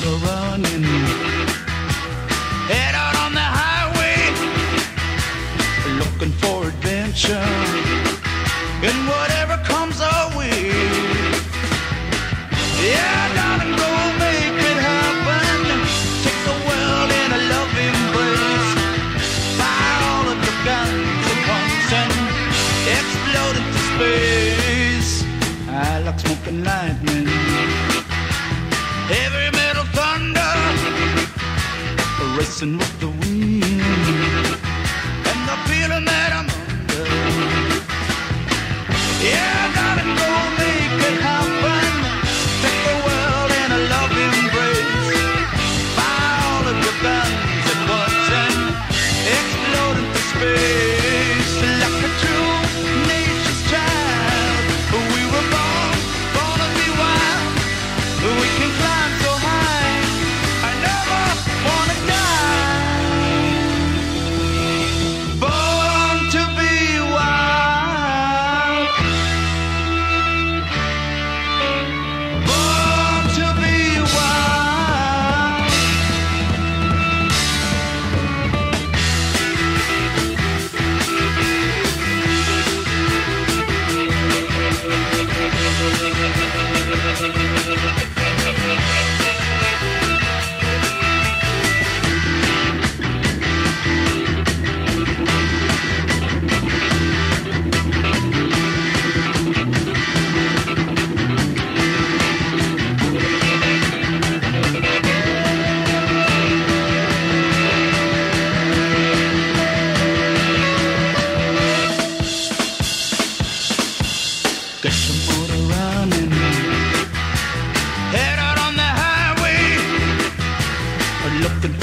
motor running. Head out on the highway, looking for adventure. And whatever comes our way, yeah, darling, go make it happen. Take the world in a love embrace. Fire all of your guns at once and explode into space. I like smoking lightning, heavy metal thunder, racing with the wind, and the feeling that I'm under. Yeah, darling, go make it happen. Take the world in a love embrace. Fire all of your guns at once and explode into space. Like a true nature's child, we were born to be wild. We can climb so high, I never wanna die. Born to be wild. Born to be wild. Get your motor running. Head out on the highway, looking